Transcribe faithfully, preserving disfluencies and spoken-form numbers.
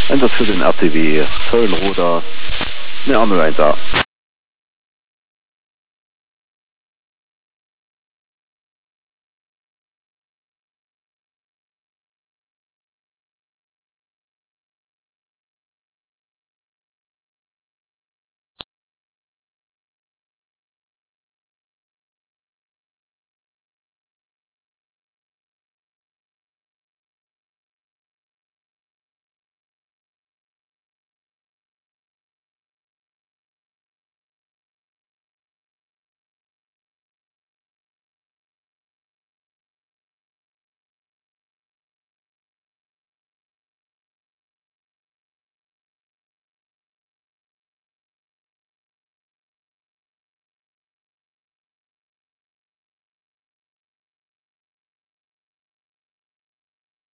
en dat für den R T W Völlenroder ne an weiter.